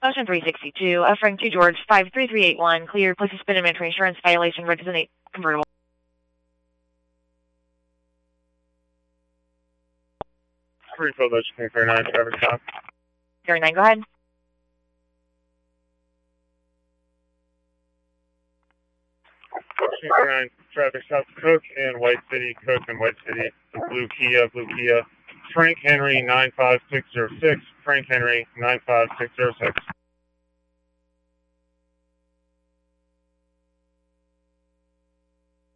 Motion 362, Frank to George 53381, cleared, place suspended mandatory insurance violation, represent convertible. Refill motion 39, traffic stop. 39, go ahead. Motion 39, traffic stop, Cook and White City, Blue Kia. Frank Henry 95606, Frank Henry 95606.